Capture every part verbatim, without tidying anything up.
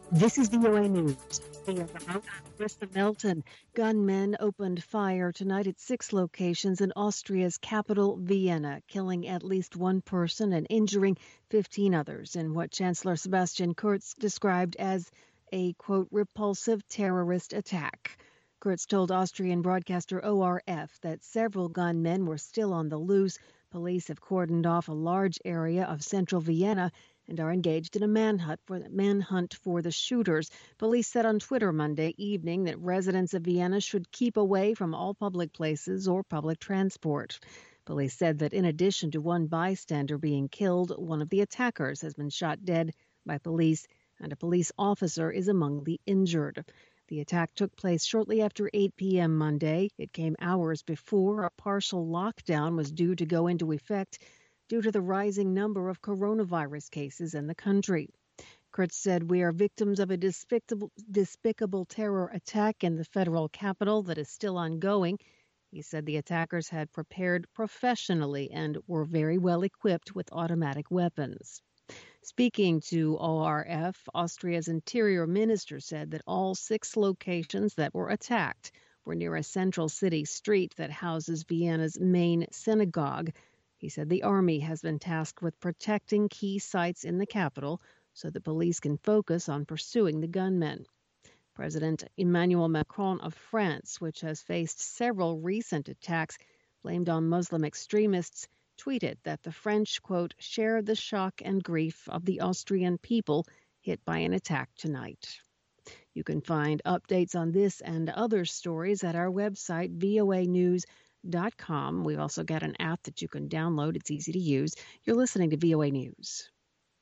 This is V O A News. Via remote, I'm Krista Melton. Gunmen opened fire tonight at six locations in Austria's capital, Vienna, killing at least one person and injuring fifteen others in what Chancellor Sebastian Kurz described as a, quote, repulsive terrorist attack. Kurz told Austrian broadcaster O R F that several gunmen were still on the loose. Police have cordoned off a large area of central Vienna and are engaged in a manhunt for, manhunt for the shooters. Police said on Twitter Monday evening that residents of Vienna should keep away from all public places or public transport. Police said that in addition to one bystander being killed, one of the attackers has been shot dead by police, and a police officer is among the injured. The attack took place shortly after eight p.m. Monday. It came hours before a partial lockdown was due to go into effect due to the rising number of coronavirus cases in the country. Kurz said, "We are victims of a despicable, despicable terror attack in the federal capital that is still ongoing." He said the attackers had prepared professionally and were very well equipped with automatic weapons. Speaking to O R F, Austria's interior minister said that all six locations that were attacked were near a central city street that houses Vienna's main synagogue. He said the army has been tasked with protecting key sites in the capital so that police can focus on pursuing the gunmen. President Emmanuel Macron of France, which has faced several recent attacks blamed on Muslim extremists, tweeted that the French, quote, share the shock and grief of the Austrian people hit by an attack tonight. You can find updates on this and other stories at our website, V O A news dot com. We've also got an app that you can download. It's easy to use. You're listening to V O A News.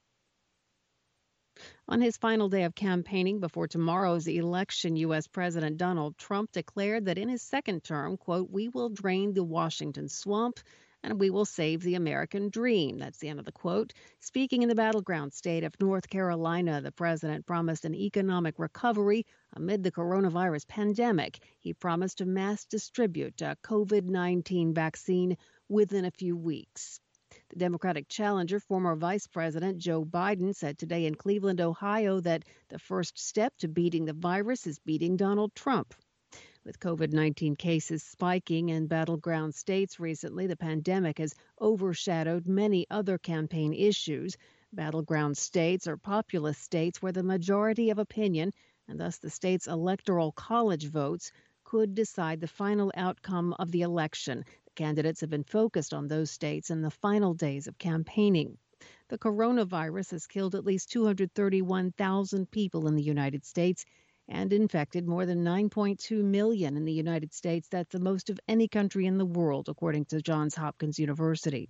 On his final day of campaigning before tomorrow's election, U S. President Donald Trump declared that in his second term, quote, we will drain the Washington swamp and we will save the American dream. That's the end of the quote. Speaking in the battleground state of North Carolina, the president promised an economic recovery amid the coronavirus pandemic. He promised to mass distribute a COVID nineteen vaccine within a few weeks. The Democratic challenger, former Vice President Joe Biden, said today in Cleveland, Ohio, that the first step to beating the virus is beating Donald Trump. With COVID nineteen cases spiking in battleground states recently, the pandemic has overshadowed many other campaign issues. Battleground states are populous states where the majority of opinion, and thus the state's electoral college votes, could decide the final outcome of the election. The candidates have been focused on those states in the final days of campaigning. The coronavirus has killed at least two hundred thirty-one thousand people in the United States and infected more than nine point two million in the United States. That's the most of any country in the world, according to Johns Hopkins University.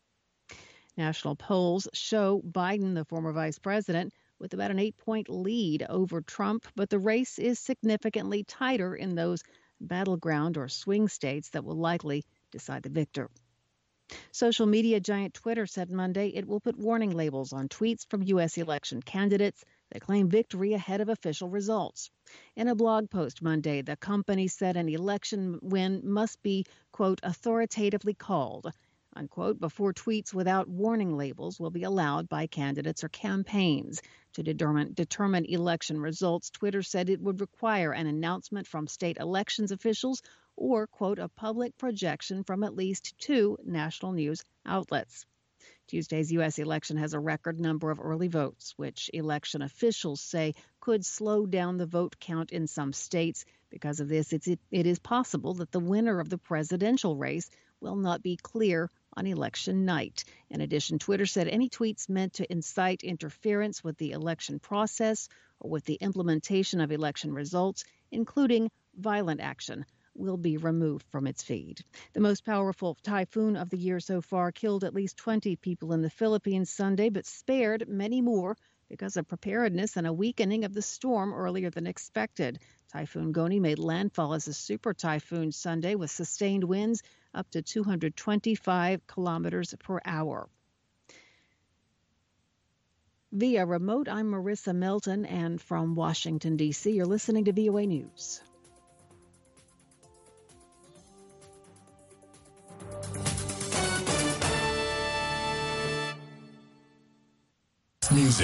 National polls show Biden, the former vice president, with about an eight-point lead over Trump, but the race is significantly tighter in those battleground or swing states that will likely decide the victor. Social media giant Twitter said Monday it will put warning labels on tweets from U S election candidates that claim victory ahead of official results. In a blog post Monday, the company said an election win must be, quote, authoritatively called, unquote, before tweets without warning labels will be allowed by candidates or campaigns. To determine, determine election results, Twitter said it would require an announcement from state elections officials or, quote, a public projection from at least two national news outlets. Tuesday's U S election has a record number of early votes, which election officials say could slow down the vote count in some states. Because of this, it's, it, it is possible that the winner of the presidential race will not be clear on election night. In addition, Twitter said any tweets meant to incite interference with the election process or with the implementation of election results, including violent action, will be removed from its feed. The most powerful typhoon of the year so far killed at least twenty people in the Philippines Sunday, but spared many more because of preparedness and a weakening of the storm earlier than expected. Typhoon Goni made landfall as a super typhoon Sunday with sustained winds up to two hundred twenty-five kilometers per hour. Via remote, I'm Marissa Melton, and from Washington, D C, you're listening to V O A News.